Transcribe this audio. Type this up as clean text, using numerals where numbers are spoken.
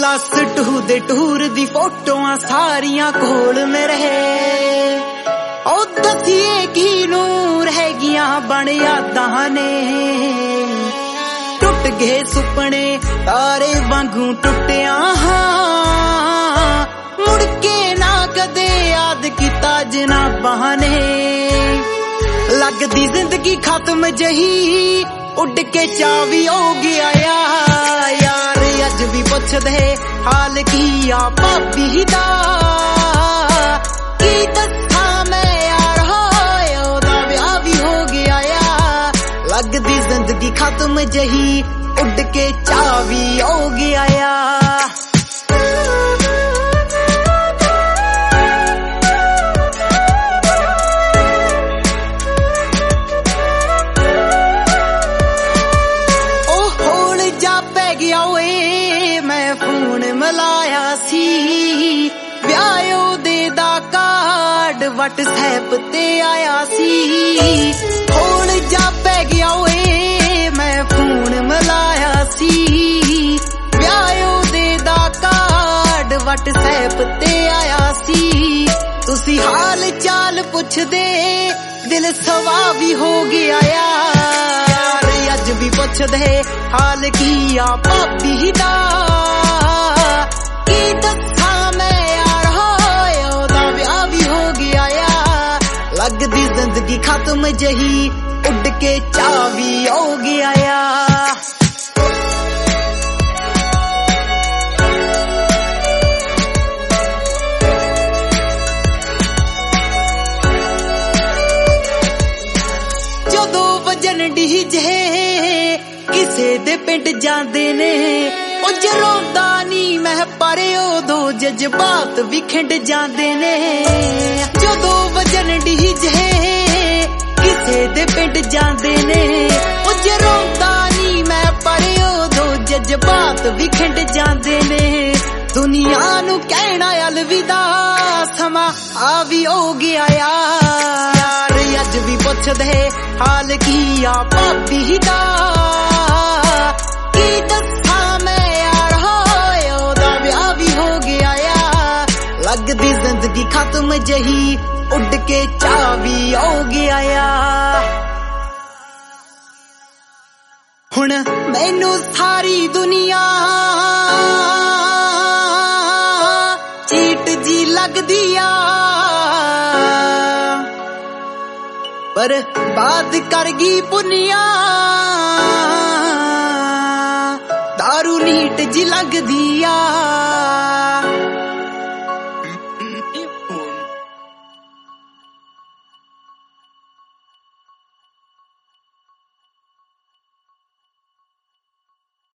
plus two दे tour दी फोटोआं सारियां कोल मेरे ओ दसिए की नूर हैगियां बन यादां ने टुट गए सुपने तारे वांगू टुटिया मुड़ के ना कदे याद किता जनाबां ने लगदी जिंदगी खत्म जही उड़ के चावी हो गया यार अज भी पुछदे हाल की आ भाभी दा की दस्सां मैं यार होए ओदा ब्याह भी हो गया लगदी जिंदगी खत्म जही उड़ के चावी हो गया व्हाट्सएप ते आया सी होल जा पै गया ओए मैं फोन मिलाया सी ब्यायो दे दा कार्ड व्हाट्सएप ते आया सी तुसी हाल चाल पुछ दे दिल सवा भी हो गया यार अज भी पुछ दे हाल की आ भाभी दा की दस्सां मैं यार होए ओदा ब्याह भी हो गया लगदी जिंदगी खत्म जही उड़ के चावी हो गया जदों वजन डीजे किसे दे पिंड जांदे ने ओ जरोंदा नी मैं पर ओदो जज्बात भी खिंड जांदे ने जदों वजन डीजे किसे दे पिंड जांदे ने ओ जरोंदा नी मैं पर ओदो जज्बात भी खिंड जांदे ने दुनिया नू कहना अलविदा समा आ भी हो गया यार अज भी पुछदे हाल की आ भाभी दा की दस्सां मैं यार होए ओदा ब्याह भी हो गया लगदी जिंदगी खत्म जही उड़ के चावी हो गया हुण मैनू सारी दुनिया चीट जी लगदी आ पर बात कर गई पुनिया दारू नीट जी लगदी आ